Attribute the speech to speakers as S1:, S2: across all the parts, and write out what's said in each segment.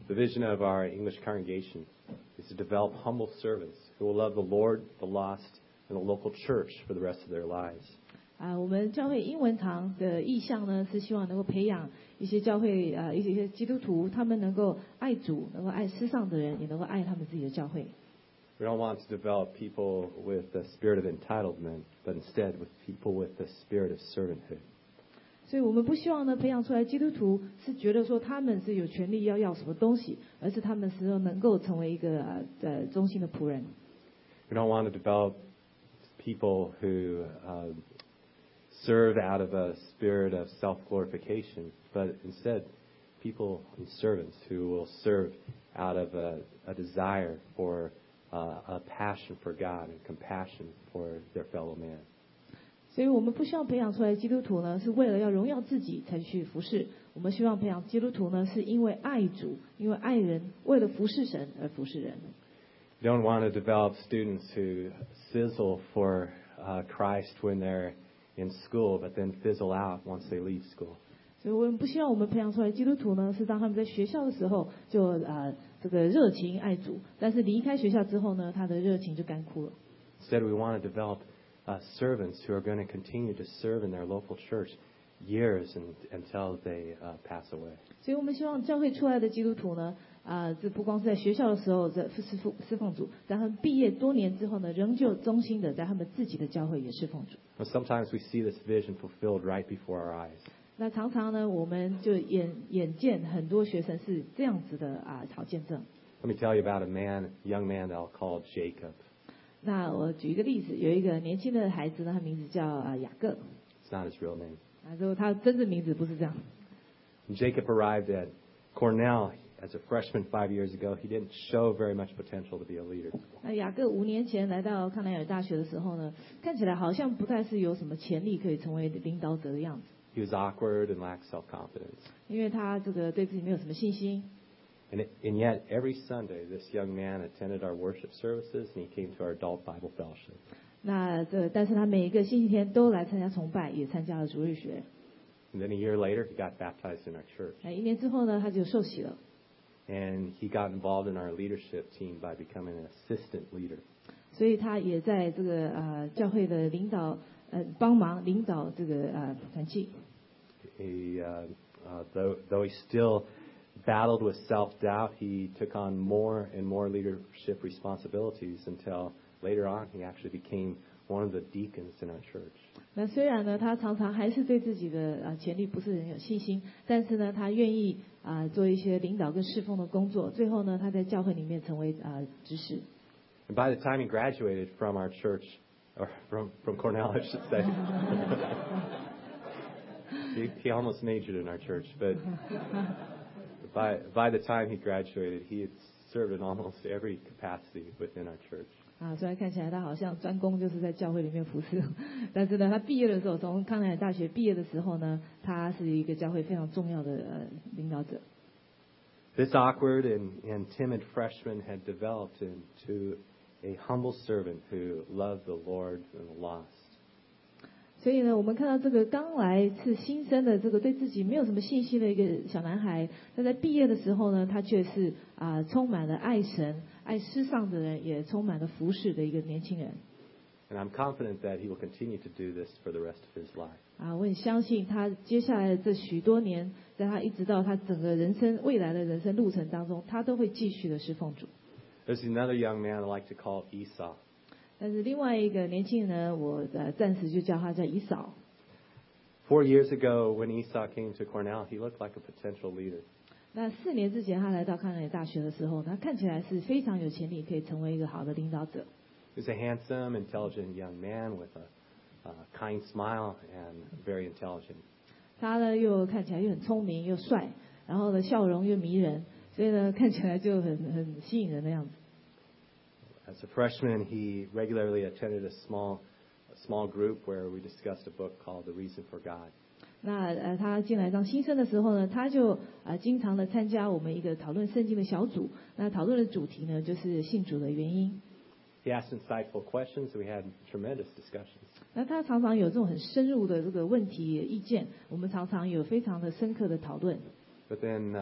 S1: The vision of our English congregation is to develop humble servants who will love the Lord, the lost, and the local church for the rest of their lives.
S2: 我们教会英文堂的意向呢，是希望能够培养一些教会一些基督徒，他们能够爱主，能够爱世上的人，也能够爱他们自己的教会。
S1: We don't want to develop people with the spirit of entitlement, but instead with people with the spirit of servanthood.
S2: 所以我们不希望呢培养出来基督徒是觉得说他们是有权利要什么东西，而是他们是能够成为一个忠心的仆人。
S1: We don't want to develop people who serve out of a spirit of self-glorification, but instead people and servants who will serve out of a desire for a passion for God and compassion for their fellow man.
S2: 所以我们不希望培养出来的基督徒呢是为了要荣耀自己才去服侍，我们希望培养基督徒呢是因为爱主，因为爱人，为了服侍神而服侍人。
S1: We don't want to develop students who sizzle for Christ when they're in school, but then fizzle out once they leave school.
S2: 所以我们不希望我们培养出来的基督徒呢是当他们在学校的时候就这个热情爱主，但是离开学校之后呢，他的热情就干枯了。
S1: Instead, we want to develop servants who are going to continue to serve in their local church years until they pass away.
S2: 所以我们希望教会出来的基督徒呢，这不光是在学校的时候在侍奉主，在他们毕业多年之后呢，仍旧忠心的在他们自己的教会也侍奉主。
S1: Well, sometimes we see this vision fulfilled right before our eyes.
S2: 那常常呢，我们就眼见很多学生是这样子的好见证。
S1: Let me tell you about a young man that I'll call Jacob.
S2: 那我举一个例子，有一个年轻的孩子呢，他名字叫雅各。
S1: It's not his real name.
S2: 他真正名字不是这样。
S1: Jacob arrived at Cornell as a freshman 5 years ago. He didn't show very much potential to be a leader.
S2: 那雅各5年前来到康奈尔大学的时候呢，看起来好像不太是有什么潜力可以成为领导者的样子。
S1: He was awkward and lacked self-confidence.
S2: 因为他这个对自己没有什么信心。
S1: And yet, every Sunday, this young man attended our worship services, and he came to our adult Bible fellowship.
S2: 但是他每一个星期天都来参加崇拜，也参加了主日学。
S1: And then a year later, he got baptized in our church.
S2: 1年之后呢，他就受洗了。
S1: And he got involved in our leadership team by becoming an assistant leader.
S2: 所以他也在这个教会的领导帮忙领导这个团契。
S1: Though he still battled with self-doubt, he took on more and more leadership responsibilities until later on he actually became one of the deacons in our church.
S2: 那虽然呢，他常常还是对自己的潜力不是很有信心，但是呢，他愿意做一些领导跟侍奉的工作。最后呢，他在教会里面成为执事。
S1: And by the time he graduated from our church, or from Cornell, I should say, he almost majored in our church, but by the time he graduated, he had served in almost every capacity within our church.
S2: 虽然看起来他好像专攻就是在教会里面服侍，但是呢，他毕业的时候，从康奈尔大学毕业的时候呢，他是一个教会非常重要的领导者。
S1: This awkward and timid freshman had developed into a humble servant who loved the Lord and the lost.
S2: 所以呢，我们看到这个刚来是新生的这个对自己没有什么信心的一个小男孩，他在毕业的时候呢，他却是充满了爱神、爱世上的人，也充满了服侍的一个年轻人。
S1: And I'm confident that he will continue to do this for the rest of his life.
S2: 我很相信他接下来的这许多年，在他一直到他整个未来的人生路程当中，他都会继续的侍奉主。
S1: There's another young man I like to call Esau.
S2: 但是另外一个年轻人呢，我暂时就叫他叫以扫。
S1: 4 years ago, when Esau came to Cornell, he looked like a potential leader.
S2: 那4年之前，他来到康奈尔大学的时候，他看起来是非常有潜力，可以成为一个好的领导者。
S1: He was a handsome, intelligent young man with a kind smile and very intelligent.
S2: 他呢又看起来又很聪明又帅，然后呢笑容又迷人，所以呢看起来就很吸引人的样子。
S1: As a freshman, he regularly attended a small group where we discussed a book called The Reason for God.
S2: 那他进来当新生的时候呢，他就经常的参加我们一个讨论圣经的小组。那讨论的主题呢，就是信主的原因。
S1: He asked insightful questions, and we had tremendous discussions.
S2: 那他常常有这种很深入的这个问题意见，我们常常有非常的深刻的讨论。
S1: It But then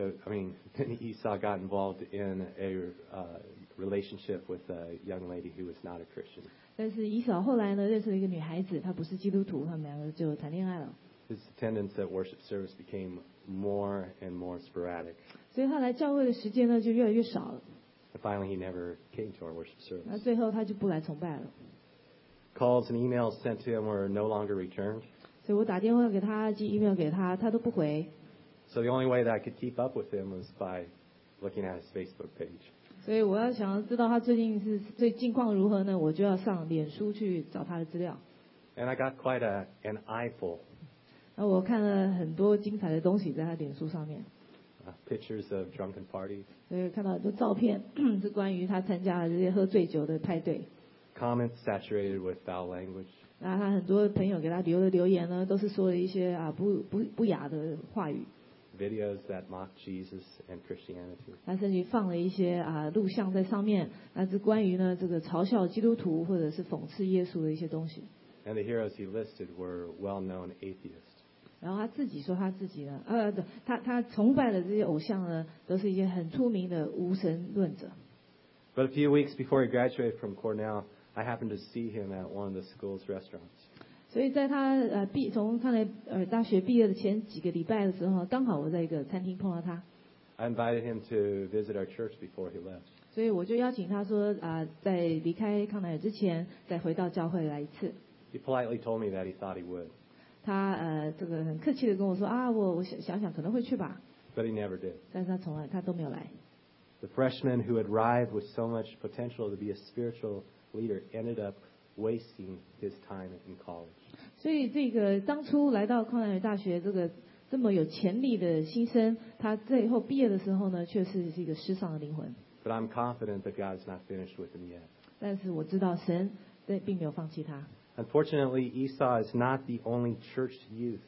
S1: then Esau got involved in a relationship with a young lady who was not a Christian.
S2: 但是以扫后来呢，认识了一个女孩子，她不是基督徒，他们两个就谈恋爱了。
S1: His attendance at worship service became more and more sporadic.
S2: 所以他来教会的时间呢就越来越少了。
S1: And finally, he never came to our worship service.
S2: 那最后他就不来崇拜了。
S1: Calls and emails sent to him were no longer returned.
S2: 所以我打电话给他，寄 email 给他，他都不回。
S1: So the only way that I could keep up with him was by looking at his Facebook page.
S2: 所以我要想知道他最近况如何呢，我就要上脸书去找他的资料。
S1: And I got quite an eyeful.
S2: 那我看了很多精彩的东西在他脸书上面。
S1: Pictures of drunken parties.
S2: 所以看到很多照片是关于他参加了这些喝醉酒的派对。
S1: Comments saturated with foul language.
S2: 那他很多朋友给他留的留言呢，都是说了一些不雅的话语。
S1: Videos that mock Jesus and Christianity.
S2: 他甚至放了一些录像在上面，那是关于呢这个嘲笑基督徒或者是讽刺耶稣的一些东西。
S1: And the heroes he listed were well-known atheists.
S2: 然后他自己说他自己呢，他崇拜的这些偶像呢，都是一些很出名的无神论者。
S1: But a few weeks before he graduated from Cornell, I happened to see him at one of the school's restaurants.
S2: 所以在他从康奈尔大学毕业的前几个礼拜的时候，刚好我在一个餐厅碰到他。
S1: I invited him to visit our church before he left.
S2: 所以我就邀请他说在离开康奈尔之前，再回到教会来一次。
S1: He politely told me that he thought he would.
S2: 他这个很客气的跟我说我想可能会去吧。
S1: But he never did.
S2: 但是他都没有来。
S1: The freshman who had arrived with so much potential to be a spiritual leader ended up wasting his time in college.
S2: 所以这个当初来到康奈尔大学这么有潜力的新生，他最后毕业的时候呢，却是一个失丧的灵魂。
S1: But I'm confident that God is not finished with him yet.
S2: 但是我知道神并没有放弃他。
S1: Unfortunately, Esau is not the only church youth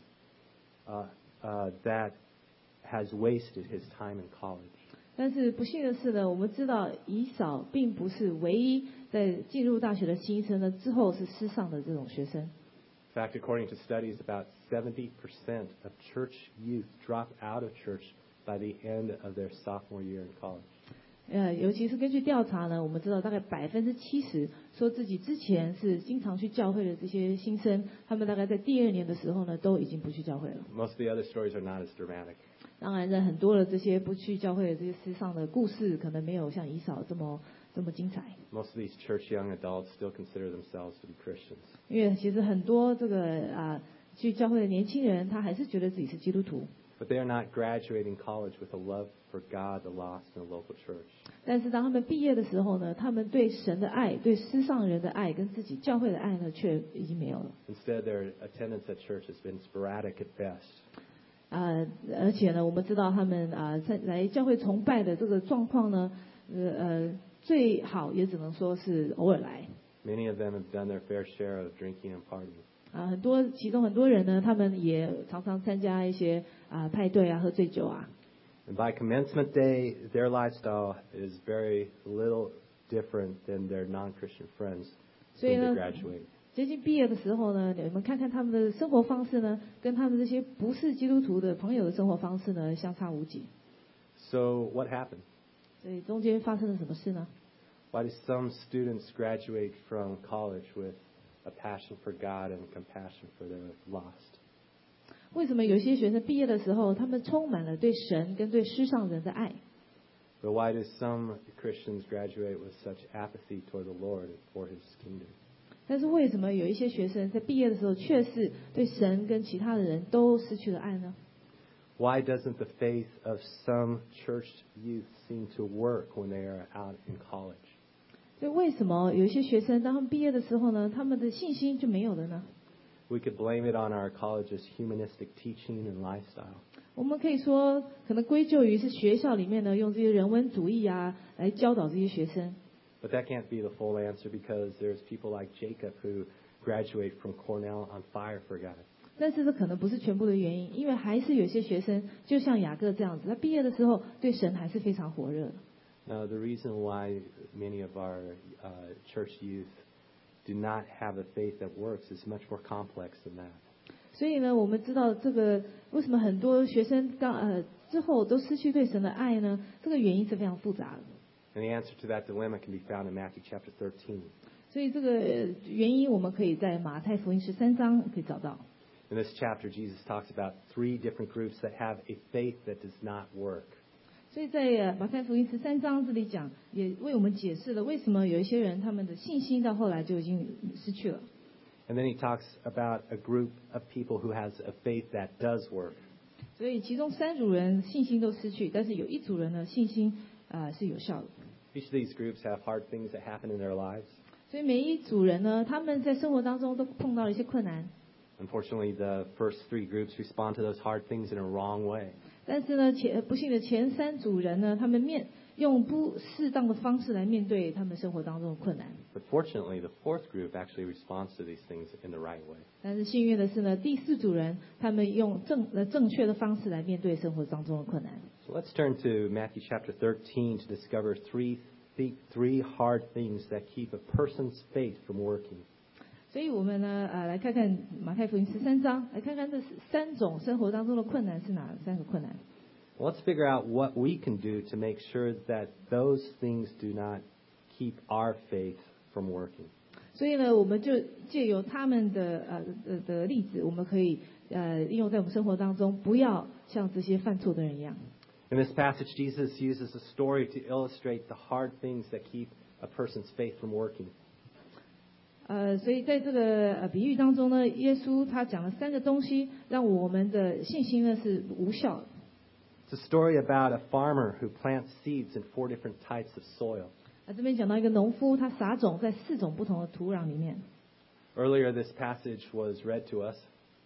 S1: that has wasted his time in college.
S2: 但是不幸的是呢，我们知道以扫并不是唯一在进入大学的新生呢之后是失丧的这种学生。
S1: In fact, according to studies, about 70% of church youth drop out of church by the end of their sophomore year in college.
S2: 尤其是根据调查呢，我们知道大概70%说自己之前是经常去教会的这些新生，他们大概在第2年的时候呢，都已经不去教会了。
S1: Most of the other stories are not as dramatic.
S2: 当然呢，很多的这些不去教会的这些失丧的故事，可能没有像以扫这么精彩。
S1: Most of these church young adults still consider themselves to be Christians.
S2: 因为其实很多去教会的年轻人，他还是觉得自己是基督徒。
S1: But they are not graduating college with a love for God, the lost, and the local church.
S2: 但是当他们毕业的时候呢，他们对神的爱、对失丧人的爱跟自己教会的爱呢，却已经没有了。
S1: Instead, their attendance at church has been sporadic at best.
S2: 而且呢，我们知道他们来教会崇拜的这个状况呢，最好也只能说是偶尔来。
S1: Many of them have done their fair share of drinking and partying.
S2: 其中很多人呢，他们也常常参加一些派对喝醉酒
S1: And by commencement day, their lifestyle is very little different than their non-Christian friends when they graduate.
S2: 接近毕业的时候呢，你们看看他们的生活方式呢，跟他们这些不是基督徒的朋友的生活方式呢，相差无几。
S1: So what happened?
S2: 所以中间发生了什么事呢？
S1: Why do some students graduate from college with a passion for God and compassion for the lost?
S2: 为什么有些学生毕业的时候，他们充满了对神跟对世上人的爱？
S1: But why do some Christians graduate with such apathy toward the Lord and for His kingdom?
S2: 但是为什么有一些学生在毕业的时候，却是对神跟其他的人都失去了爱呢？
S1: Why doesn't the faith of some church youth seem to work when they are out in college?
S2: 所以为什么有一些学生当他们毕业的时候呢，他们的信心就没有了呢？
S1: We could blame it on our college's humanistic teaching and lifestyle.
S2: 我们可以说，可能归咎于是学校里面呢，用这些人文主义来教导这些学生。
S1: But that can't be the full answer because there's people like Jacob who graduate from Cornell on fire for God.
S2: 但是这可能不是全部的原因，因为还是有些学生，就像雅各这样子，他毕业的时候对神还是非常火热的。
S1: Now, the reason why many of our church youth do not have a faith that works is much more complex than that.
S2: 所以呢，我们知道这个为什么很多学生之后都失去对神的爱呢？这个原因是非常复杂的。
S1: And the answer to that dilemma can be found in Matthew chapter 13.
S2: 所以这个原因我们可以在马太福音13章可以找到。
S1: In this chapter, Jesus talks about 3 different groups that have a faith that does not work.
S2: 所以在马太福音13章这里讲，也为我们解释了为什么有一些人他们的信心到后来就已经失去了。
S1: And then he talks about a group of people who has a faith that does work.
S2: 所以其中3组人信心都失去，但是有1组人呢信心是有效的。
S1: Each of these groups have hard things that happen in their lives.
S2: 所以每一组人呢，他们在生活当中都碰到了一些困难。
S1: Unfortunately, the first 3 groups respond to those hard things in a wrong way.
S2: 但是呢，不幸的前3组人呢，他们用不适当的方式来面对他们生活当中的困难。
S1: But fortunately, the 4th group actually responds to these things in the right way.
S2: 但是幸运的是呢，第4组人他们用正确的方式来面对生活当中的困难。
S1: So let's turn to Matthew chapter 13 to discover 3 hard things that keep a person's faith from working.
S2: 所以我们呢，来看看马太福音13章，来看看这3种生活当中的困难是哪3个困难。
S1: Let's figure out what we can do to make sure that those things do not keep our faith from working.
S2: 所以呢，我们就借由他们的例子，我们可以应用在我们生活当中，不要像这些犯错的人一样。
S1: In this passage, Jesus uses a story to illustrate the hard things that keep a person's faith from working.
S2: 所以在这个比喻当中呢，耶稣他讲了3个东西，让我们的信心呢是无效的。
S1: It's a story about a farmer who plants seeds in 4 different types of soil.
S2: 这边讲到一个农夫，他撒种在4种不同的土壤里面。
S1: Earlier, this passage was read to us.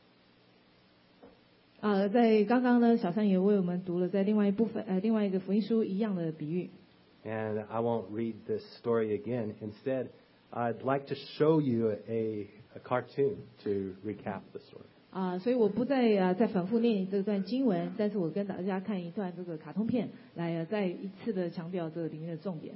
S2: 在刚刚呢，小三也为我们读了在另外一个福音书一样的比喻。
S1: And I won't read this story again. Instead, I'd like to show you a cartoon to recap the story.
S2: 所以我不再反复念这段经文，但是我跟大家看一段这个卡通片，来再一次的强调这个里面的重点。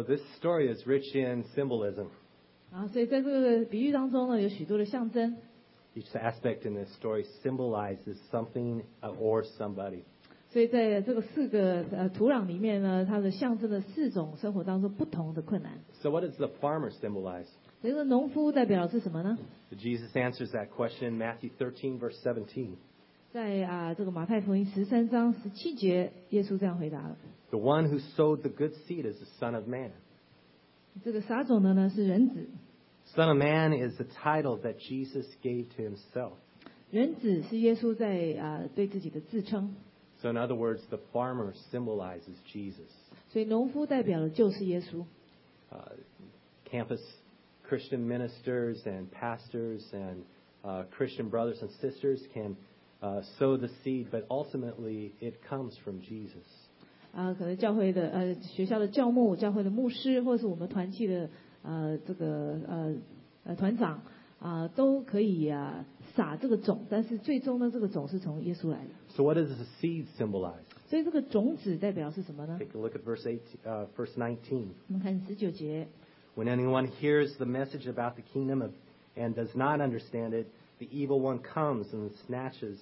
S1: this story is rich in symbolism.
S2: 所以在这个比喻当中呢，有许多的象征。
S1: Each aspect in this story symbolizes something or somebody.
S2: 所以在这个4个土壤里面呢，它的象征了4种生活当中不同的困难。
S1: So what does the farmer symbolize?
S2: 这个农夫代表的是什么呢？
S1: Jesus answers that question in Matthew 13, verse 17.
S2: 在这个马太福音13章17节，耶稣这样回答了。
S1: The one who sowed the good seed is the Son of Man.
S2: 这个撒种的呢是人子，
S1: Son of Man is the title that Jesus gave to himself.
S2: 人子是耶稣在对自己的自称。
S1: So in other words, the farmer symbolizes Jesus.
S2: 所以农夫代表的就是耶稣。
S1: Campus Christian ministers and pastors and Christian brothers and sisters can sow the seed, but ultimately it comes from Jesus.
S2: 可能教会的学校的教牧、教会的牧师，或是我们团契的这个团长都可以撒这个种，但是最终呢，这个种是从耶稣来的。
S1: So what does the seed symbolize?
S2: 所以这个种子代表是什么呢？
S1: Take a look at verse 19.
S2: 我们看19节。
S1: When anyone hears the message about the kingdom and does not understand it, the evil one comes and snatches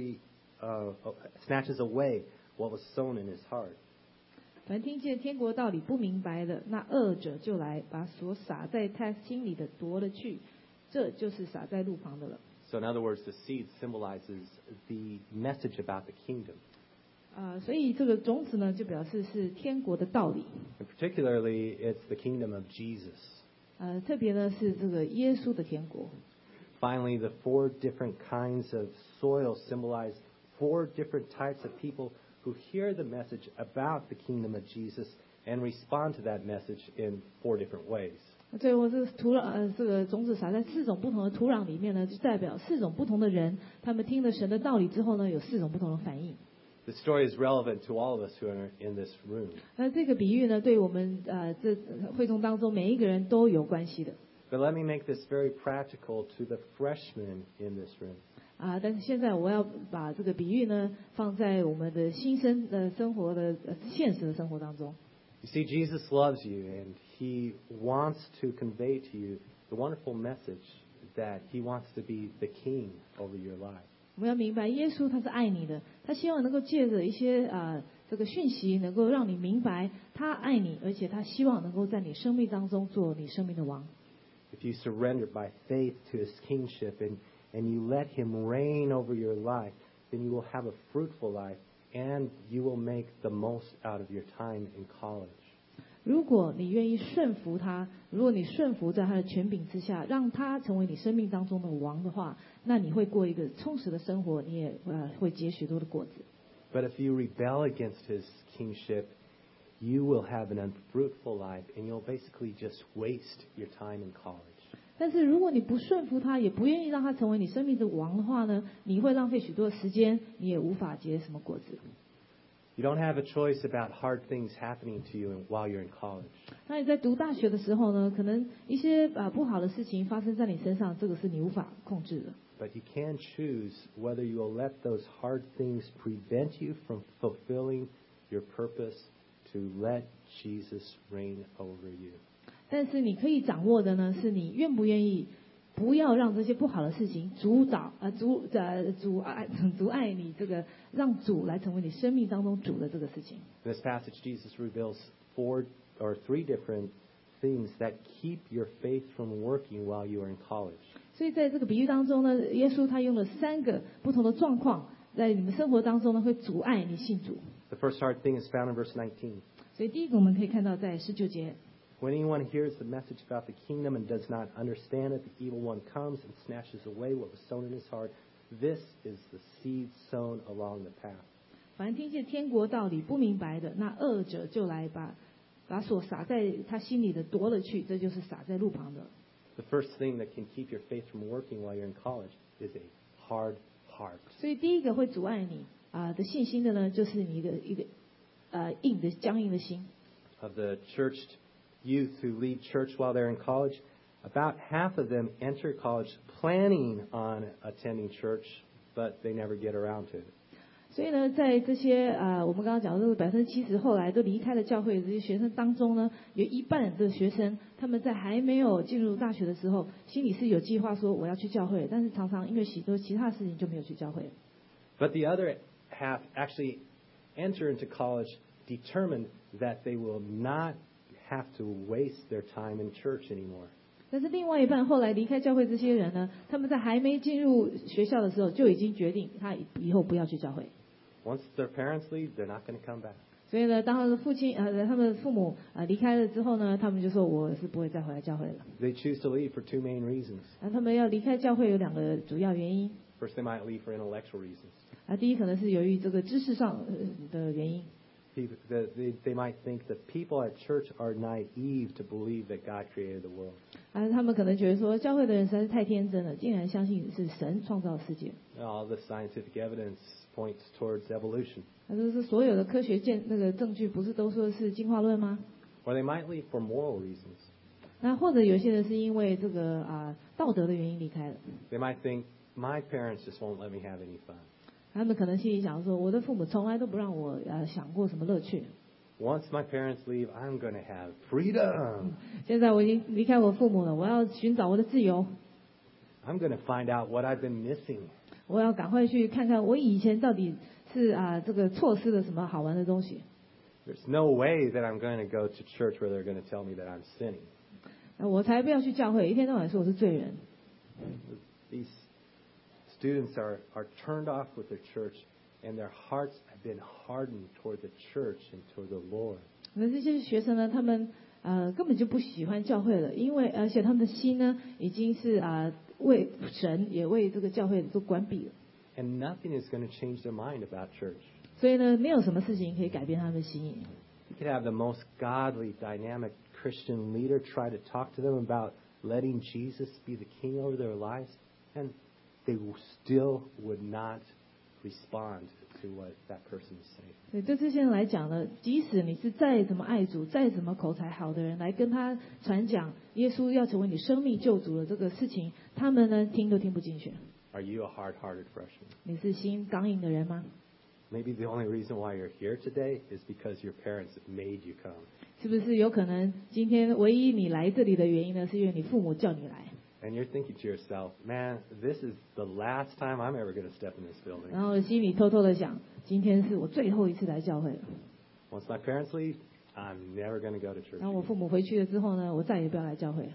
S1: away what was sown in his heart.
S2: 凡听见天国道理不明白的，那恶者就来，把所撒在他心里的夺了去，这就是撒在路旁的了。
S1: So in other words, the seed symbolizes the message about the kingdom.
S2: 所以这个种子呢，就表示是天国的道理。
S1: And particularly, it's the kingdom of Jesus.
S2: 特别呢是这个耶稣的天国。
S1: Finally, the 4 different kinds of soil symbolize 4 different types of people who hear the message about the kingdom of Jesus and respond to that message in 4 different ways.
S2: 最后，这个土壤这个种子撒在4种不同的土壤里面呢，就代表4种不同的人，他们听了神的道理之后呢，有4种不同的反应。
S1: The story is relevant to all of us who are in this room.
S2: 那这个比喻呢，对我们这会众当中每一个人都有关系的。
S1: But let me make this very practical to the freshmen in this room.
S2: 但是现在我要把这个比喻呢，放在我们的新生的生活的现实的生活当中。
S1: You see, Jesus loves you, and He wants to convey to you the wonderful message that He wants to be the King over your life.
S2: 我们要明白，耶稣他是爱你的，他希望能够借着一些这个讯息，能够让你明白他爱你，而且他希望能够在你生命当中做你生命的王。
S1: If you surrender by faith to His kingship and you let Him reign over your life, then you will have a fruitful life and you will make the most out of your time in college.
S2: 如果你愿意顺服他，如果你顺服在他的权柄之下，让他成为你生命当中的王的话，那你会过一个充实的生活，你也会结许多的果子。
S1: But if you rebel against His kingship, you will have an unfruitful life and you'll basically just waste your time in college.
S2: 但是如果你不顺服他，也不愿意让他成为你生命的王的话呢，你会浪费许多的时间，你也无法结什么果子。
S1: You don't have a choice about hard things happening to you while you're in college.
S2: 那你在读大学的时候呢，可能一些不好的事情发生在你身上，这个是你无法控制的。
S1: But you can choose whether you will let those hard things prevent you from fulfilling your purpose to let Jesus reign over you.
S2: 但是你可以掌握的呢，是你愿不愿意，不要让这些不好的事情阻碍你这个让主来成为你生命当中主的这个事情。
S1: In this passage, Jesus reveals 3 different things that keep your faith from working while you are in college.
S2: 所以在这个比喻当中呢，耶稣他用了3个不同的状况，在你们生活当中呢，会阻碍你信主。
S1: The first hard thing is found in verse 19.
S2: 所以第一个我们可以看到在19节。
S1: When anyone hears the message about the kingdom and does not understand it, the evil one comes and snatches away what was sown in his heart. This is the seed sown along the path.
S2: 凡听见天国道理不明白的，那恶者就来把所撒在他心里的夺了去，这就是撒在路旁的。
S1: The first thing that can keep your faith from working while you're in college is a hard heart.
S2: 所以第一个会阻碍你的信心的呢，就是你一个僵硬的心。
S1: Of the church youth who leave church while they're in college, about half of them enter college planning on attending church, but they never get around to it.
S2: 所以呢，在这些我们刚刚讲的这个70%后来都离开了教会的这些学生当中呢，有一半的学生他们在还没有进入大学的时候，心里是有计划说我要去教会，但是常常因为许多其他事情就没有去教会。
S1: But the other half actually enter into college determined that they will not have to waste their time in church anymore.
S2: 但是另外一半后来离开教会这些人呢，他们在还没进入学校的时候就已经决定他以后不要去教会。
S1: Once their parents leave, they're not going to come back.
S2: 所以呢，当他的他们的父母离开了之后呢，他们就说我是不会再回来教会了。
S1: They choose to leave for two main reasons.
S2: 他们要离开教会有2个主要原因。
S1: First, they might leave for intellectual reasons.
S2: 第一可能是由于这个知识上的原因。
S1: They might think that people at church are naive to believe that God created the world.
S2: 他们可能觉得说，教会的人实在是太天真了，竟然相信是神创造世界。
S1: All the scientific evidence points towards evolution.
S2: 他说是所有的科学证据不是都说是进化论吗？
S1: Or they might leave for moral reasons.
S2: 那或者有些人是因为这个道德的原因离开了。
S1: They might think, my parents just won't let me have any fun.
S2: 他们可能心里想说，我的父母从来都不让我想过什么乐趣。
S1: Once my parents leave, I'm going to have freedom.
S2: 现在我已经离开我父母了，我要寻找我的自由。
S1: I'm going to find out what I've been missing.
S2: 我要赶快去看看我以前到底是这个错失了什么好玩的东西。
S1: There's no way that I'm going to go to church where they're going to tell me that I'm sinning.
S2: 我才不要去教会，一天到晚说我是罪人。
S1: These students are turned off with their church, and their hearts have been hardened toward the church and toward the Lord.
S2: 那这些学生呢，他们根本就不喜欢教会了，因为而且他们的心呢，已经是为神也为这个教会都关闭了。
S1: And nothing is going to change their mind about church.
S2: 所以呢，没有什么事情可以改变他们的心意。
S1: You could have the most godly, dynamic Christian leader try to talk to them about letting Jesus be the king over their lives, and they still would not respond to what that person is saying.
S2: 对，对这些人来讲呢，即使你是再怎么爱主，再怎么口才好的人来跟他传讲耶稣要成为你生命救主的这个事情，他们呢听都听不进去。
S1: Are you a hard-hearted freshman?
S2: 你是心刚硬的人吗？
S1: Maybe the only reason why you're here today is because your parents made you come.
S2: 是不是有可能今天唯一你来这里的原因呢，是因为你父母叫你来？
S1: And you're thinking to yourself, man, this is the last time I'm ever going to step in this building.
S2: 然后心里偷偷的想，今天是我最后一次来教会了。
S1: Once my parents leave, I'm never going to go to church.
S2: 然后我父母回去了之后呢，我再也不要来教会了。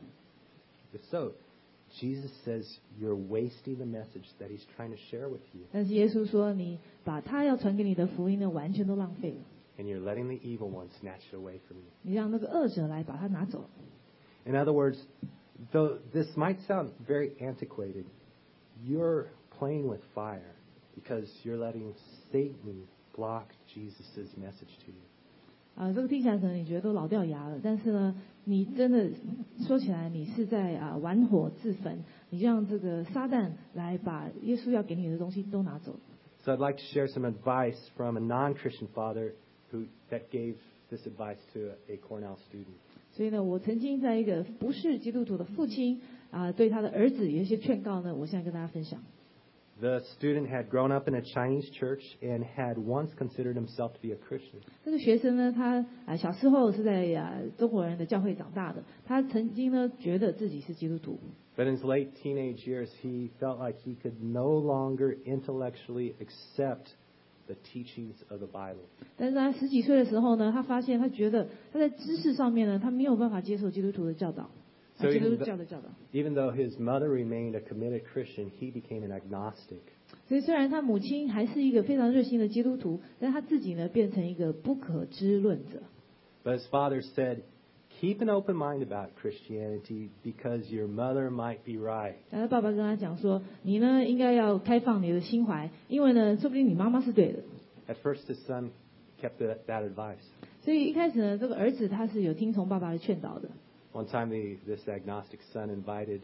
S1: So, Jesus says you're wasting the message that he's trying to share with you.
S2: 但是耶稣说，你把他要传给你的福音呢，完全都浪费了。
S1: And you're letting the evil one snatch it away from you.
S2: 你让那个恶者来把它拿走。
S1: In other words, though this might sound very antiquated, you're playing with fire because you're letting Satan block Jesus' message to you.
S2: 这个听起来可能你觉得都老掉牙了，但是呢，你真的说起来，你是在玩火自焚，你让这个撒旦来把耶稣要给你的东西都拿走。
S1: So I'd like to share some advice from a non-Christian father that gave this advice to a Cornell student.
S2: 所以呢，我曾经在一个不是基督徒的父亲对他的儿子有一些劝告呢，我现在跟大家分享。
S1: The student had grown up in a Chinese church and had once considered himself to be a Christian.
S2: 这个学生呢，他小时候是在中国人的教会长大的，他曾经呢觉得自己是基督徒。
S1: But in his late teenage years, he felt like he could no longer intellectually accept the teachings of the Bible.
S2: 但是他10几岁的时候呢，他发现他觉得他在知识上面呢，他没有办法接受基督徒的教导，
S1: So
S2: 基督教的教导。
S1: even though his mother remained a committed Christian, he became an agnostic.
S2: 所以虽然他母亲还是一个非常热心的基督徒，但他自己呢变成一个不可知论者。
S1: But his father said, keep an open mind about Christianity because your mother might be right.
S2: 但他爸爸跟他讲说，你呢应该要开放你的心怀，因为呢，说不定你妈妈是对的。
S1: At first, his son kept that advice.
S2: 所以一开始呢，这个儿子他是有听从爸爸的劝导的。
S1: One time, this agnostic son invited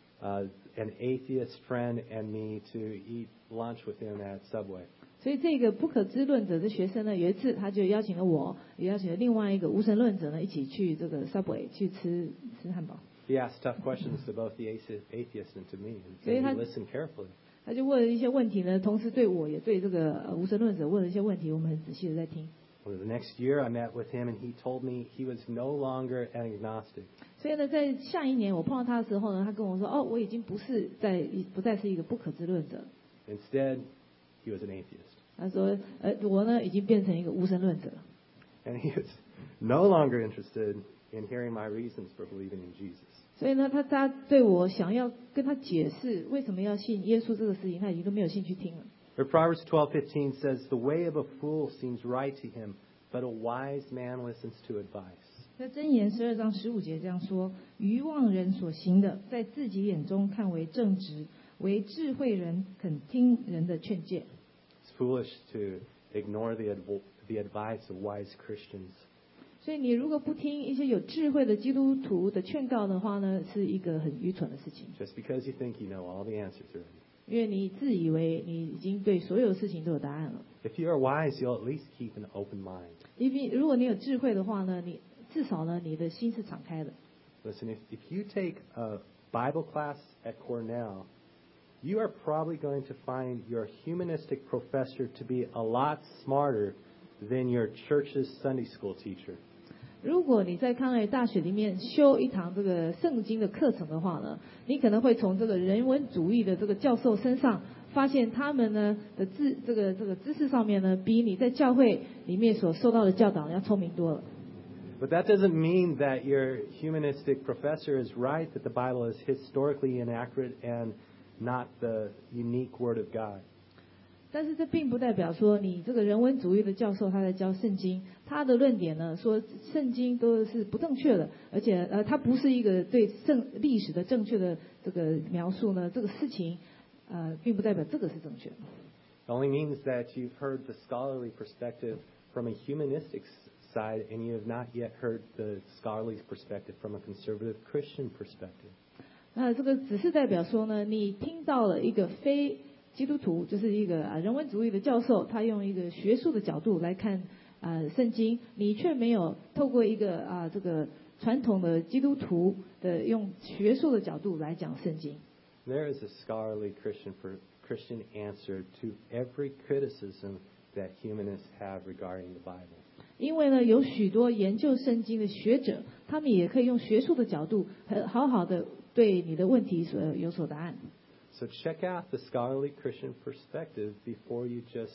S1: an atheist friend and me to eat lunch with him at Subway.
S2: 所以这个不可知论者的学生呢，有一次他就邀请了我，也邀请了另外一个无神论者呢，一起去这个 Subway 去吃汉堡。
S1: He asked tough questions to both the atheist and to me, and
S2: So you
S1: he
S2: had-
S1: listened carefully.
S2: 他就问了一些问题呢，同时对我也对这个无神论者问了一些问题，我们很仔细的在听。
S1: Well, the next year I met with him and he told me he was no longer an agnostic.
S2: 所以呢，在下一年我碰到他的时候呢，他跟我说：“哦，我已经不再是一个不可知论者。”
S1: Instead, he was an atheist.
S2: 他说：“我呢已经变成一个无神论者了。”
S1: And he was no longer interested in hearing my reasons for believing in Jesus.
S2: 所以呢，他对我想要跟他解释为什么要信耶稣这个事情，他已经都没有兴趣听了。
S1: But Proverbs 12:15 says, "The way of a fool seems right to him, but a wise man listens to advice."
S2: 在箴言12章15节这样说：“愚妄人所行的，在自己眼中看为正直，为智慧人肯听人的劝诫。”
S1: It's foolish to ignore the advice of wise Christians.
S2: 所以你如果不听一些有智慧的基督徒的劝告的话呢，是一个很愚蠢的事情。
S1: Just because you think you know all the answers already.
S2: 因为你自以为你已经对所有事情都有答案了。
S1: If you are wise, you'll at least keep an open mind.
S2: 因为如果你有智慧的话呢，你至少呢，你的心是敞开的。
S1: Listen, if you take a Bible class at Cornell, you are probably going to find your humanistic professor to be a lot smarter than your church's Sunday school teacher.
S2: 如果你在康奈尔大学里面修一堂这个圣经的课程的话呢，你可能会从这个人文主义的这个教授身上发现他们呢的这个知识上面呢，比你在教会里面所受到的教导要聪明多了。
S1: But that doesn't mean that your humanistic professor is right, that the Bible is historically inaccurate and not the unique Word of God.
S2: 但是这并不代表说你这个人文主义的教授他在教圣经，他的论点呢说圣经都是不正确的，而且他不是一个对历史的正确的这个描述呢，这个事情并不代表这个是正确的。
S1: It only means that you've heard the scholarly perspective from a humanistic side and you have not yet heard the scholarly perspective from a conservative Christian perspective.
S2: 这个只是代表说呢，你听到了一个非基督徒，就是一个人文主义的教授，他用一个学术的角度来看圣经，你却没有透过一个这个传统的基督徒的用学术的角度来讲圣经。
S1: There is a scholarly Christian answer to every criticism that humanists have regarding the Bible.
S2: 因为呢，有许多研究圣经的学者，他们也可以用学术的角度，好好的对你的问题有所答案。
S1: So check out the scholarly Christian perspective before you just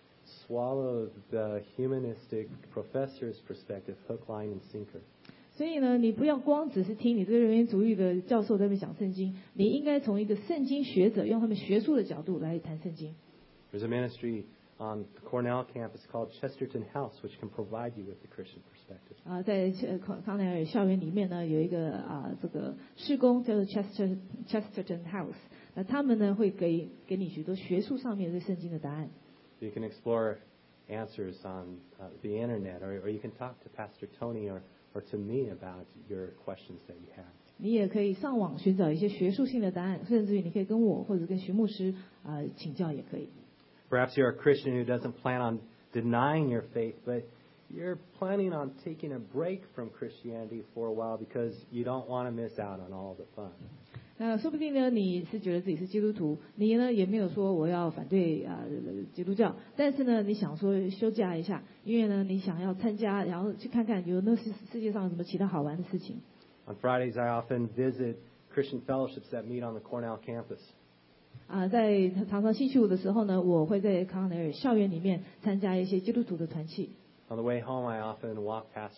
S1: swallow the humanistic professor's perspective, hook, line, and sinker.
S2: 所以呢，你不要光只是听你这个人文主义的教授在那边讲圣经，你应该从一个圣经学者用他们学术的角度来谈圣经。
S1: There's a ministry on the Cornell campus called Chesterton House, which can provide you with the Christian perspective.
S2: 在康奈尔校园里面呢，有一个这个事工叫做 Chesterton House。那他们呢会给你许多学术上面对圣经的答案。
S1: You can explore answers on the internet, or you can talk to Pastor Tony or to me about your questions that you have.
S2: 你也可以上网寻找一些学术性的答案，甚至于你可以跟我或者跟徐牧师请教也可以。
S1: Perhaps you're a Christian who doesn't plan on denying your faith, but you're planning on taking a break from Christianity for a while because you don't want to miss out on all the fun.
S2: 那说不定呢，你是觉得自己是基督徒，你呢也没有说我要反对基督教，但是呢，你想说休假一下，因为呢你想要参加，然后去看看有那世界上有什么其他好玩的事情。
S1: On Fridays, I often visit Christian fellowships that meet on the Cornell campus.
S2: 在常常星期五的时候呢，我会在康奈尔校园里面参加一些基督徒的团契。
S1: On the way home, I often walk past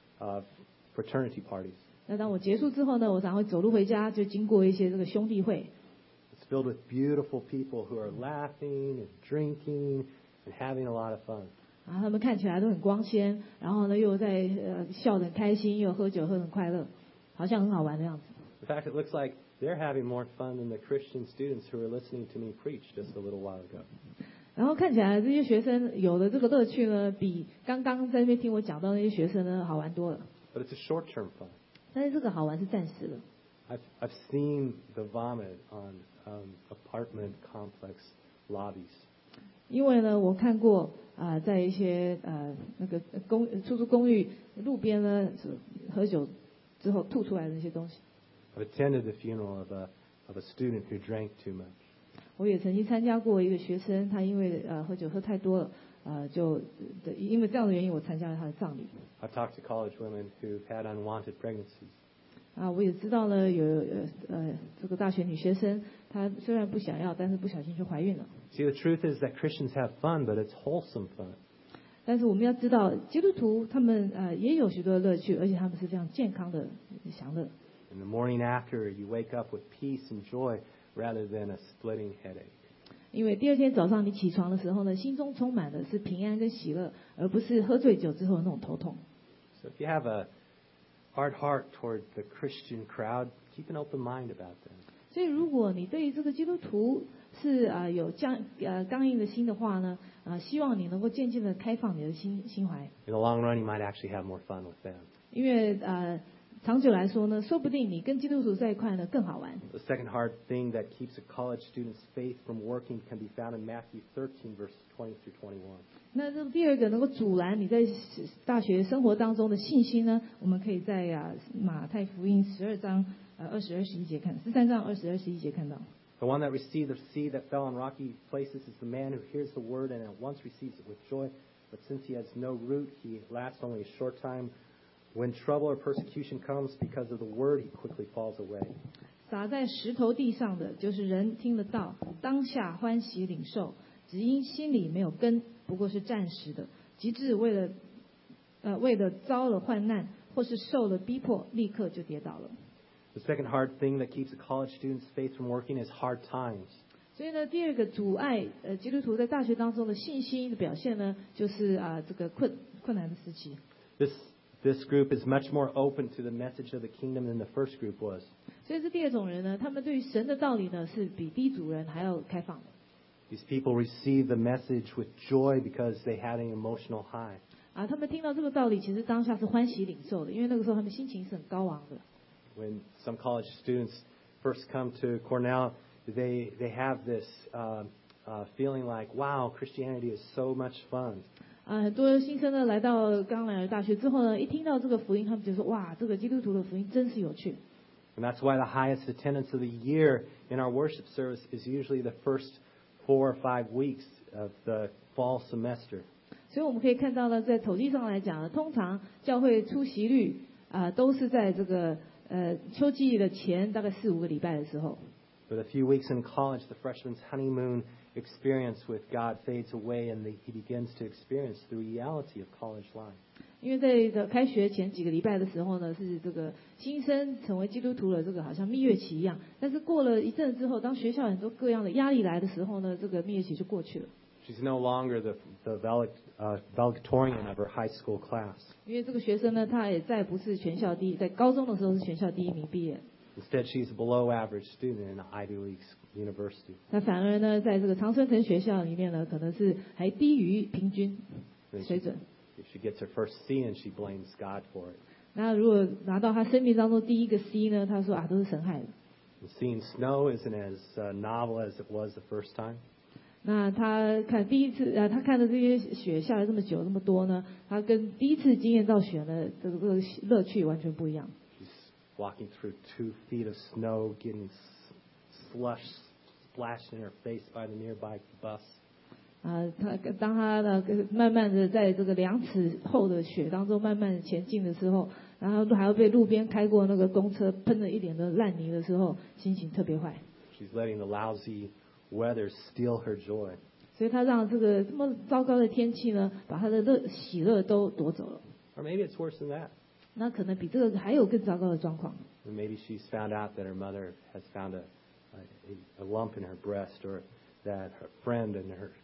S1: fraternity parties.
S2: 那当我结束之后呢，我常会走路回家，就经过一些这个兄弟会。
S1: It's filled with beautiful people who are laughing and drinking and having a lot of fun.
S2: 他们看起来都很光鲜，然后呢又在笑得很开心，又喝酒喝得很快乐，好像很好玩的样子。
S1: In fact, it looks like they're having more fun than the Christian students who were listening to me preach just a little while ago.
S2: 然后看起来这些学生有的这个乐趣呢，比刚刚在那边听我讲到那些学生呢好玩多了。
S1: But it's a short-term fun.
S2: 但是这个好玩是暂时的。
S1: I've seen the vomit on apartment complex lobbies.
S2: 因为呢，我看过在一些那个出租公寓路边呢喝酒之后吐出来的那些东西。
S1: I've attended the funeral of a student who drank too much.
S2: 我也曾经参加过一个学生，他因为喝酒喝太多了，因为这样的原因，我参加了他的葬礼。
S1: I've talked to college women who've had unwanted pregnancies.
S2: 我也知道了有这个大学女学生，她虽然不想要，但是不小心就怀孕了。
S1: See, the truth is that Christians have fun, but it's wholesome fun.
S2: 但是我们要知道，基督徒他们也有许多的乐趣，而且他们是非常健康的享乐。
S1: In the morning after, you wake up with peace and joy rather than a splitting headache.
S2: 因为第二天早上你起床的时候呢，心中充满的是平安跟喜乐，而不是喝醉酒之后的那种头痛。
S1: So if you have a hard heart toward the Christian crowd, keep an open mind about them.
S2: 所以，如果你对于这个基督徒是有刚硬的心的话呢，希望你能够渐渐的开放你的心怀。
S1: In the long run, you might actually have more fun with them.
S2: 因为长久来说呢，说不定你跟基督徒在一块呢更好玩。
S1: The second hard thing that keeps a college student's faith from working can be found in Matthew 13, verses 20 through 21.
S2: 那这第二个能够阻拦你在大学生活当中的信心呢，我们可以在马太福音12章20-21节看，13章20-21节看到。
S1: The one that received the seed that fell on rocky places is the man who hears the word and at once receives it with joy. But since he has no root, he lasts only a short time. When trouble or persecution comes because of the word, he quickly falls away.
S2: 撒在石头地上的，就是人听得到，当下欢喜领受，只因心里没有根，不过是暂时的。及至为了遭了患难，或是受了逼迫，立刻就跌倒了。
S1: The second hard thing that keeps a college student's faith from working is hard times.
S2: 所以呢，第二个阻碍基督徒在大学当中的信心的表现呢，就是这个困难的时期。
S1: This group is much more open to the message of the kingdom than the first group was.
S2: 所以这第二种人呢，他们对于神的道理呢，是比第一组人还要开放的。
S1: These people received the message with joy because they had an emotional high.
S2: 他们听到这个道理，其实当下是欢喜领受的，因为那个时候他们心情是很高昂的。
S1: When some college students first come to Cornell, they have this feeling like, wow, Christianity is so much fun.
S2: 很多新生呢刚来大学之后呢，一听到这个福音，他们就说哇，这个基督徒的福音真是有趣。
S1: And that's why the highest attendance of the year in our worship service is usually the first 4 or 5 weeks of the fall semester.
S2: 所以我们可以看到呢，在统计上来讲呢，通常教会出席率都是在这个秋季的前大概4-5个礼拜的时候。
S1: With a few weeks in college, the freshman's honeymoon experience with God fades away, and he begins to experience the reality of college life.
S2: 因为在这个开学前几个礼拜的时候呢，是这个新生成为基督徒的这个好像蜜月期一样。但是过了一阵子之后，当学校很多各样的压力来的时候呢，这个蜜月期就过去了。
S1: She's no longer the valedictorian of her high school class.
S2: 因为这个学生呢，他也再不是全校第一，在高中的时候是全校第一名毕业。
S1: Instead, she's a below average student in an Ivy League university.
S2: 那反而呢，在这个常春藤学校里面呢，可能是还低于平均水准。
S1: She gets her first C and she blames God for it.
S2: 那如果拿到他生命当中第一个 C 呢，他说都是神害的。
S1: Seeing snow isn't as novel as it was the first time.
S2: 那他看第一次他看的这些雪下来这么久这么多呢，他跟第一次经验到雪呢，这个乐趣完全不一样。
S1: She's walking through 2 feet of snow, getting slush splashed in her face by the nearby bus.
S2: 当他呢慢慢的在这个2尺厚的雪当中慢慢前进的时候，然后还要被路边开过那个公车喷了一脸的烂泥的时候，心情特别坏。
S1: She's letting the lousy weather steal her joy.
S2: 所以他让这个这么糟糕的天气呢，把他的喜乐都夺走了。
S1: Or maybe it's worse than that.
S2: 那可能比这个还有更糟糕的状况。
S1: Or maybe she's found out that her mother has found a lump in her breast, or that her friend in her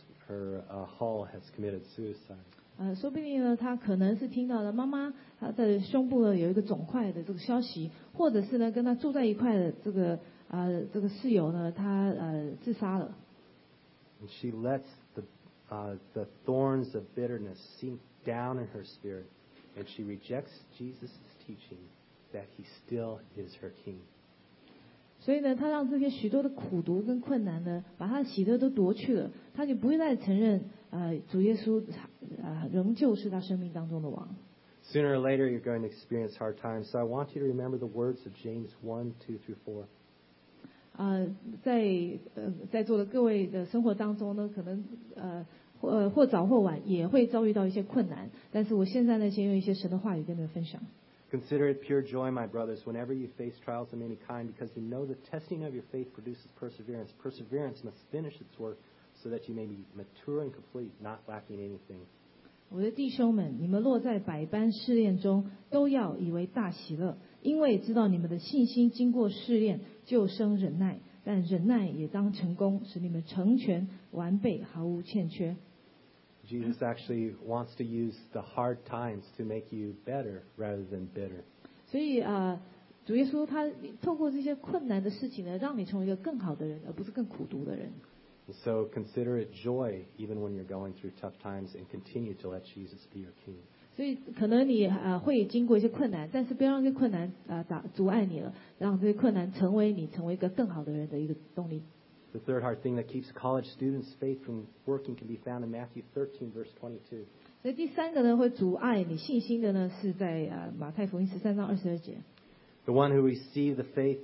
S1: hall has committed suicide.
S2: 说不定呢，他可能是听到了妈妈她的胸部呢有一个肿块的这个消息，或者是呢跟他住在一块的这个室友呢，他自杀了。
S1: And she lets the thorns of bitterness sink down in her spirit, and she rejects Jesus' teaching that he still is her king.
S2: 所以呢，他让这些许多的苦毒跟困难呢，把他的喜乐都夺去了，他就不会再承认主耶稣仍旧是他生命当中的王。
S1: Sooner or later, you're going to experience hard times. So I want you to remember the words of James 1:2-4.
S2: 在座的各位的生活当中呢，可能或早或晚也会遭遇到一些困难，但是我现在呢，先用一些神的话语跟你们分享。
S1: Consider it pure joy, my brothers, whenever you face trials of any kind, because you know the testing of your faith produces perseverance. Perseverance must finish its work, so that you may be mature and complete, not lacking anything.
S2: 我的弟兄们，你们落在百般试炼中，都要以为大喜乐，因为知道你们的信心经过试炼，就生忍耐。但忍耐也当成功，使你们成全完备，毫无欠缺。
S1: Jesus actually wants to use the hard times to make you better rather than bitter.
S2: 所以主耶稣他透过这些困难的事情呢，让你成为一个更好的人，而不是更苦毒的人。
S1: So consider it joy even when you're going through tough times, and continue to let Jesus be your king.
S2: 所以可能你会经过一些困难，但是不要让这些困难阻碍你了，让这些困难成为你成为一个更好的人的一个动力。
S1: The third hard thing that keeps college students' faith from working can be found in Matthew 13, verse 22.
S2: 所以第三个呢，会阻碍你信心的呢，是在马太福音13章22节。
S1: The one who received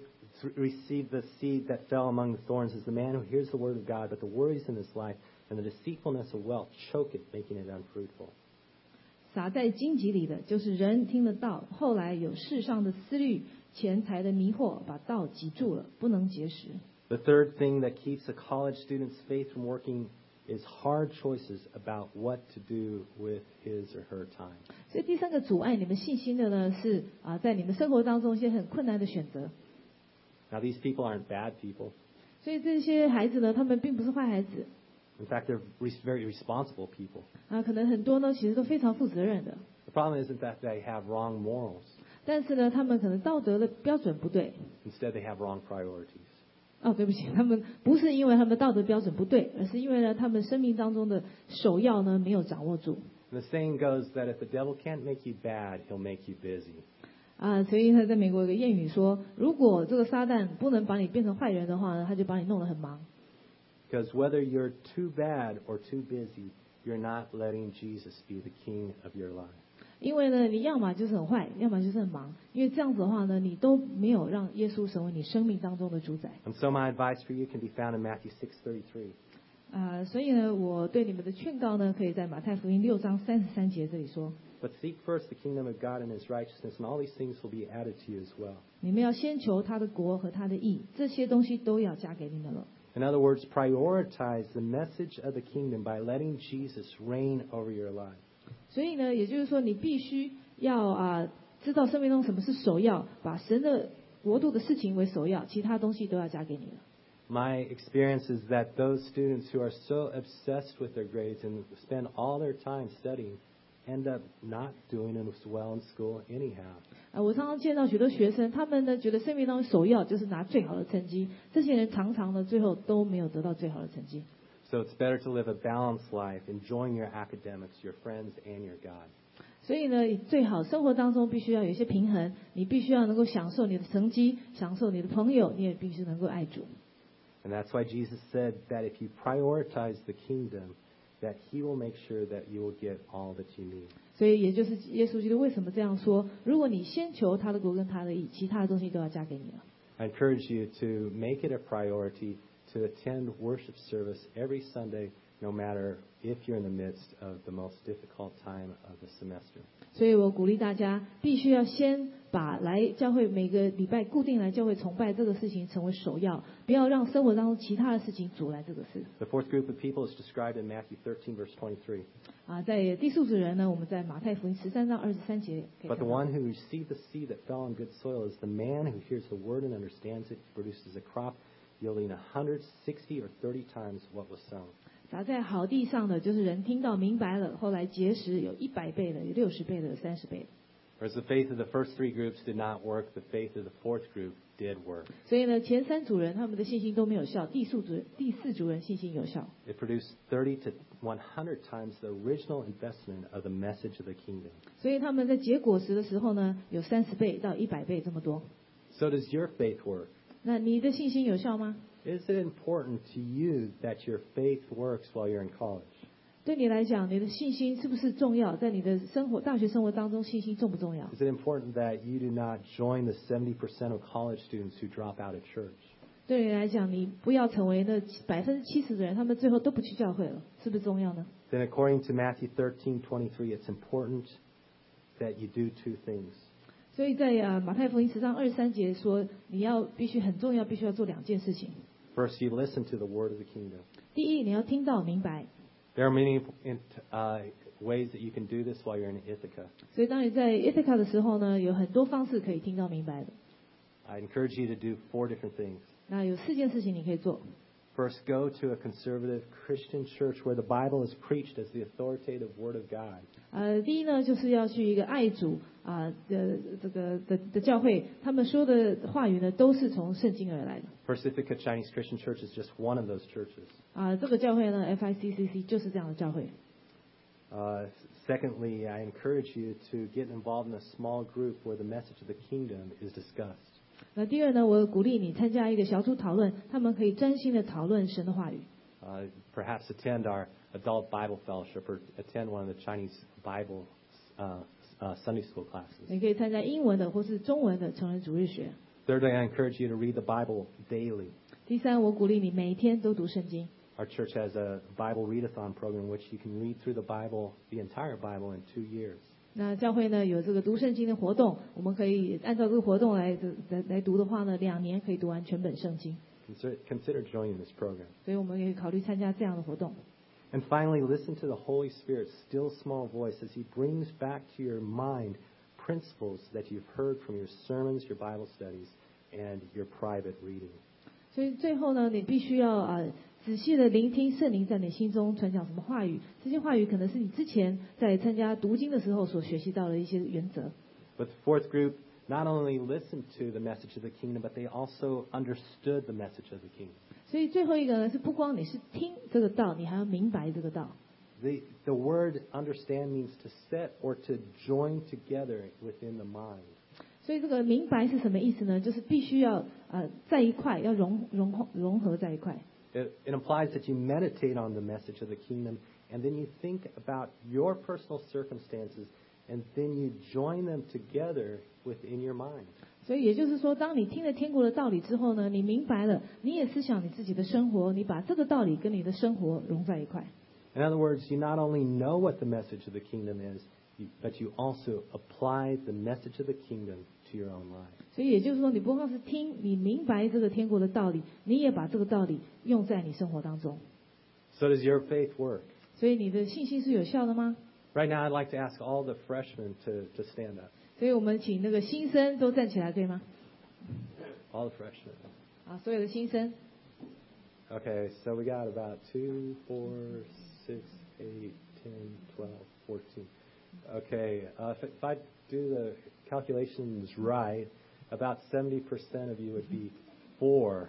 S1: the seed that fell among the thorns is the man who hears the word of God, but the worries in his life and the deceitfulness of wealth choke it, making it unfruitful.
S2: 撒在荆棘里的，就是人听得到，后来有世上的思虑、钱财的迷惑，把道挤住了，不能结实。
S1: The third thing that keeps a college student's faith from working is hard choices about what to do with his or her time.
S2: 所以第三个阻碍你们信心的呢，是在你们生活当中一些很困难的选择。
S1: Now, these people aren't bad people.
S2: 所以这些孩子呢，他们并不是坏孩子。
S1: In fact, they're very responsible people.
S2: 可能很多呢，其实都非常负责任的。
S1: The problem isn't that they have wrong morals.
S2: 但是呢，他们可能道德的标准不对。
S1: Instead, they have wrong priorities.
S2: 对不起，他们不是因为他们道德标准不对，而是因为呢，他们生命当中的首要呢没有掌握住。
S1: And the saying goes that if the devil can't make you bad, he'll make you busy.
S2: 所以呢，在美国有个谚语说，如果这个撒旦不能把你变成坏人的话呢，他就把你弄得很忙。
S1: Because whether you're too bad or too busy, you're not letting Jesus be the king of your life.
S2: 因为呢，你要么就是很坏，要么就是很忙。因为这样子的话呢，你都没有让耶稣成为你生命当中的主宰。
S1: And so my advice for you can be found in Matthew 6:33.
S2: 所以呢，我对你们的劝告呢，可以在马太福音6章33节这里说。
S1: But seek first the kingdom of God and his righteousness, and all these things will be added to you as well.
S2: 你们要先求他的国和他的义，这些东西都要加给你们了。
S1: In other words, prioritize the message of the kingdom by letting Jesus reign over your life.
S2: 所以呢，也就是说，你必须要知道生命中什么是首要，把神的国度的事情为首要，其他东西都要加给你了。
S1: My experience is that those students who are so obsessed with their grades and spend all their time studying end up not doing as well in school anyhow.
S2: 我常常见到许多学生，他们呢觉得生命当中首要就是拿最好的成绩，这些人常常呢最后都没有得到最好的成绩。
S1: So it's better to live a balanced life, enjoying your academics, your friends, and your God.
S2: 所以呢，最好生活当中必须要有一些平衡，你必须要能够享受你的成绩，享受你的朋友，你也必须能够爱主。
S1: And that's why Jesus said that if you prioritize the kingdom, that he will make sure that you will get all that you need.
S2: 所以也就是耶稣基督为什么这样说，如果你先求他的国跟他的义，其他的东西都要加给你了。
S1: I encourage you to make it a priority to attend worship service every Sunday, no matter if you're in the midst of the most difficult time of the semester.
S2: 所以我鼓励大家，必须要先把来教会每个礼拜固定来教会崇拜这个事情成为首要，不要让生活当中其他的事情阻拦这个事。
S1: The fourth group of people is described in Matthew 13, verse 23.
S2: 在第四组人呢，我们在马太福音13章23节可以看
S1: But the
S2: 到。
S1: one who received the seed that fell on good soil is the man who hears the word and understands it, produces a crop yielding 100, 60, or 30 times what was sown.
S2: 撒在好地上的，就是人听到明白了，后来结实，有100倍的，有60倍的，有30倍的。
S1: Whereas the faith of the first three groups did not work, the faith of the fourth group did work.
S2: 所以呢，前三组人他们的信心都没有效，第四组人信心有效。
S1: It produced 30 to 100 times the original investment of the message of the kingdom.
S2: 所以他们在结果实的时候呢，有30倍到100倍这么多。
S1: So does your faith work?
S2: 那你的信心有效吗？
S1: Is it important to you that your faith works while you're in college?
S2: 对你来讲，你的信心是不是重要？在你的大学生活当中，信心重不重要？
S1: Is it important that you do not join the 70% of college students who drop out of church?
S2: 对你来讲，你不要成为那70%的人，他们最后都不去教会了，是不是重要呢？
S1: Then according to Matthew 13:23, it's important that you do two things.
S2: 所以在马太福音10章23节说，你必须很重要，必须要做2件事情。
S1: First, you listen to the word of the kingdom.
S2: 第一，你要听到明白。
S1: There are many ways that you can do this while you're in Ithaca.
S2: 所以当你在 Ithaca 的时候呢，有很多方式可以听到明白的。
S1: I encourage you to do 4 different things.
S2: 那有4件事情你可以做。
S1: First, go to a conservative Christian church where the Bible is preached as the authoritative Word of God.
S2: 第一呢，就是要去一个爱主的教会，他们说的话语呢，都是从圣经而来的。
S1: First Ithaca Chinese Christian Church is just one of those churches.
S2: 这个教会呢 ，FICCC 就是这样的教会。
S1: Secondly, I encourage you to get involved in a small group where the message of the kingdom is discussed.
S2: 那第二呢，我鼓励你参加一个小组讨论，他们可以专心的讨论神的话语。
S1: Perhaps attend our adult Bible fellowship or attend one of the Chinese Bible Sunday school classes.
S2: 你可以参加英文的或是中文的成人主日学。
S1: Thirdly, I encourage you to read the Bible daily.
S2: 第三，我鼓励你每天都读圣经。
S1: Our church has a Bible readathon program in which you can read through the Bible, the entire Bible, in 2 years.
S2: 那教会呢有这个读圣经的活动，我们可以按照这个活动来读的话呢，2年可以读完全本圣经。
S1: Consider joining this program.
S2: 所以我们也考虑参加这样的活动。
S1: And finally, listen to the Holy Spirit's still small voice as He brings back to your mind principles that you've heard from your sermons, your Bible studies, and your private reading.
S2: 所以最后呢，你必须要仔细的聆听圣灵在你心中传讲什么话语，这些话语可能是你之前在参加读经的时候所学习到的一些原则。
S1: But the fourth group not only listened to the message of the kingdom, but they also understood the message of the kingdom.
S2: 所以最后一个呢，是不光你是听这个道，你还要明白这个道。
S1: The word understand means to set or to join together within the mind.
S2: 所以这个明白是什么意思呢？就是必须要在一块，要融合在一块。
S1: It implies that you meditate on the message of the kingdom, and then you think about your personal circumstances, and then you join them together within your mind.
S2: 所以也就是说，当你听了天国的道理之后呢，你明白了，你也思想你自己的生活，你把这个道理跟你的生活融在一块。
S1: In other words, you not only know what the message of the kingdom is, but you also apply the message of the kingdom to your own life.
S2: 所以也就是说，你不光是听，你明白这个天国的道理，你也把这个道理用在你生活当中。
S1: So does your faith work?
S2: 所以你的信心是有效的吗？
S1: Right now, I'd like to ask all the freshmen to stand up.
S2: 所以我们请那个新生都站起来，可以吗？
S1: All the freshmen.
S2: 所有的新生。
S1: Okay, so we got about 2, 4, 6, 8, 10, 12, 14. Okay, if I do the calculations right, about 70% of you would be 4.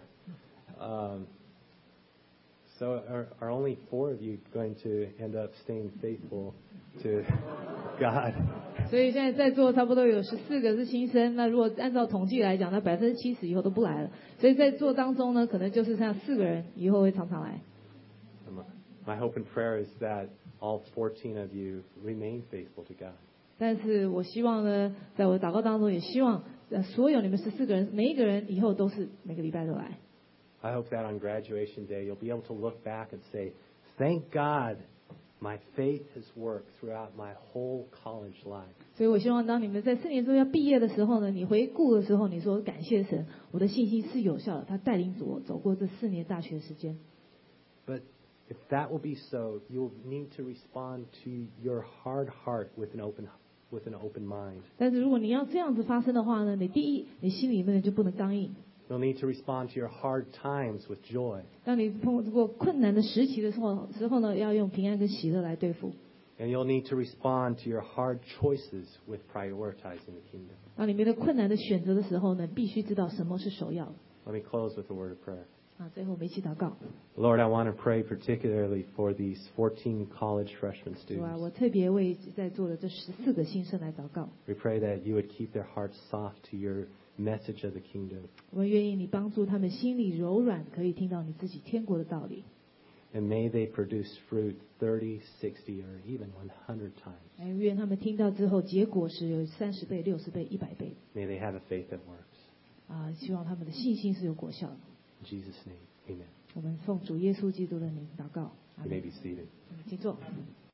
S1: So are only 4 of you going to end up staying faithful to God?
S2: 所以现在在座差不多有14个是新生，那如果按照统计来讲，那70%以后都不来了。所以在座当中呢，可能就是剩下4个人以后会常常来。
S1: My hope and prayer is that all 14 of you remain faithful to God.
S2: 但是我希望呢，在我的祷告当中，也希望所有你们14个人，每一个人以后都是每个礼拜都来。
S1: I hope that on graduation day you'll be able to look back and say, "Thank God, my faith has worked throughout my whole college life."
S2: 所以我希望当你们在4年之后要毕业的时候呢，你回顾的时候，你说感谢神，我的信心是有效的，他带领我走过这4年大学时间。
S1: But if that will be so, you'll need to respond to your hard heart with an open mind.
S2: 但是如果你要这样子发生的话呢，你第一，你心里面就不能刚硬。
S1: You'll need to respond to your hard times with joy.
S2: 当你碰过困难的时期的时候呢，要用平安跟喜乐来对付。
S1: And you'll need to respond to your hard choices with prioritizing the kingdom.
S2: 当你面对困难的选择的时候呢，必须知道什么是首要的。
S1: Let me close with a word of prayer.
S2: 最后我们一起祷告。
S1: Lord, I want to pray particularly for these 14 college freshman
S2: 主啊，
S1: students.
S2: 我特别为在座的这14个新生来祷告。
S1: We pray that you would keep their hearts soft to your message of the kingdom.
S2: 我们愿意你帮助他们心里柔软，可以听到你自己天国的道理。
S1: And may they produce fruit 30, 60, or even 100 times.
S2: 愿他们听到之后，结果是有30倍、60倍、100倍。
S1: May they have a faith that works.
S2: 希望他们的信心是有果效的。
S1: In Jesus' name, amen.
S2: 我们奉主耶稣基督的名祷告，阿
S1: You
S2: 门
S1: may be seated.
S2: 请坐。